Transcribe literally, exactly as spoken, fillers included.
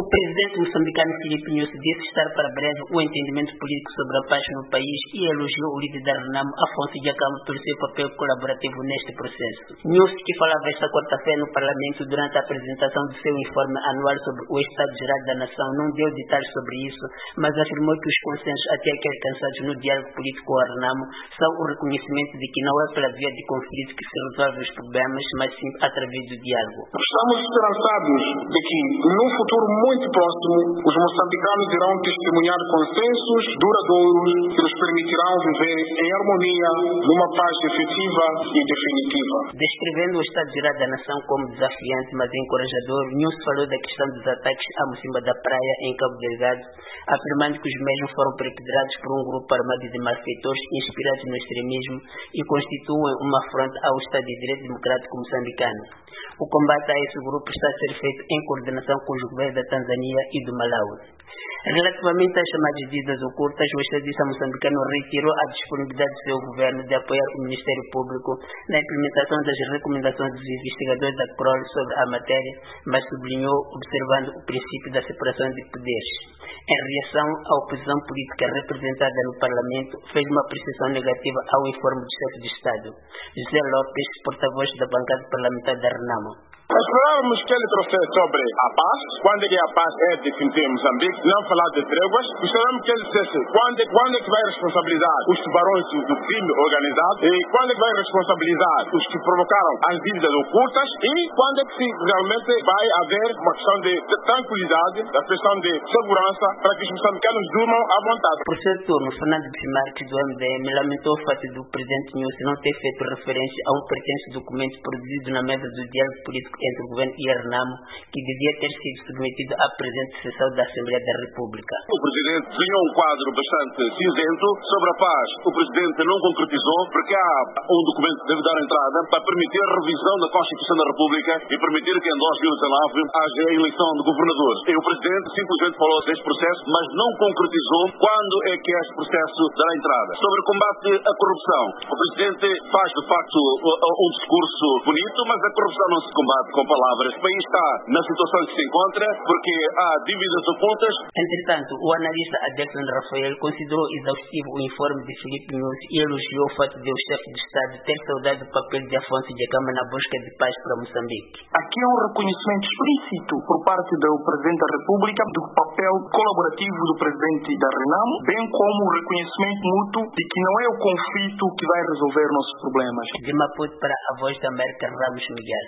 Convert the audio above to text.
presidente moçambicano Filipe Nyusi disse estar para breve o entendimento político sobre a paz no país e elogiou o líder da Renamo, Afonso Dhlakama, pelo seu papel colaborativo neste processo. Nyusi, que falava esta quarta-feira no Parlamento durante a apresentação do seu informe anual sobre o Estado Geral da Nação, não deu detalhes sobre isso, mas afirmou que os consensos até aqui alcançados no diálogo político com a Renamo são o reconhecimento de que não é pela via de conflito que se resolvem os problemas, mas sim através do diálogo. Estamos esperançados de que, num futuro muito próximo, os moçambicanos irão testemunhar consensos duradouros que nos permitirão viver em harmonia numa paz efetiva e definitiva. Descrevendo o Estado Geral da Nação como desafiante, mas encorajador, Nyusi falou da questão dos ataques à Mocimboa da Praia, em Cabo Delgado, afirmando que os mesmos foram perpetrados por um grupo armado de malfeitores inspirados no extremismo e constituem uma afronta ao Estado de Direito Democrático moçambicano. O combate a esse grupo está a ser feito em coordenação com os governos da Tanzânia e do Malawi. Relativamente às chamadas dívidas ocultas, o estadista moçambicano retirou a disponibilidade do seu governo de apoiar o Ministério Público na implementação das recomendações dos investigadores da C R O L sobre a matéria, mas sublinhou, observando o princípio da separação de poderes. Em reação à oposição política representada no Parlamento, fez uma apreciação negativa ao informe do chefe de Estado, José Lopes, porta-voz da bancada parlamentar da Renamo. Esperávamos que ele trouxesse sobre a paz, quando é que a paz é definitiva em Moçambique, não falar de tréguas. Esperávamos que ele dissesse quando, quando é que vai responsabilizar os tubarões do crime organizado e quando é que vai responsabilizar os que provocaram as dívidas ocultas e quando é que realmente vai haver uma questão de, de tranquilidade, da questão de segurança para que os moçambicanos durmam à vontade. Por seu turno, Fernando Bismarck, do M D M, lamentou o fato do presidente Nyusi não ter feito referência a um pretenso documento produzido na mesa do diálogo político entre o governo e a Renamo, que devia ter sido submetido à presente sessão da Assembleia da República. O presidente desenhou um quadro bastante cinzento sobre a paz. O presidente não concretizou porque há um documento que deve dar entrada para permitir a revisão da Constituição da República e permitir que em dois mil e dezenove haja a eleição de governadores. E o presidente simplesmente falou deste processo, mas não concretizou quando é que este processo dará entrada. Sobre o combate à corrupção, o presidente faz de facto um discurso bonito, mas a corrupção não se combate com palavras. O país está na situação que se encontra porque há dívidas ocultas. Entretanto, o analista Adelson Rafael considerou exaustivo o informe de Filipe Nyusi e elogiou o fato de o chefe de Estado ter saudado o papel de Afonso Dhlakama na busca de paz para Moçambique. Aqui é um reconhecimento explícito por parte do Presidente da República do papel colaborativo do Presidente da Renamo, bem como o reconhecimento mútuo de que não é o conflito que vai resolver nossos problemas. De Maputo para a Voz da América, Ramos Miguel.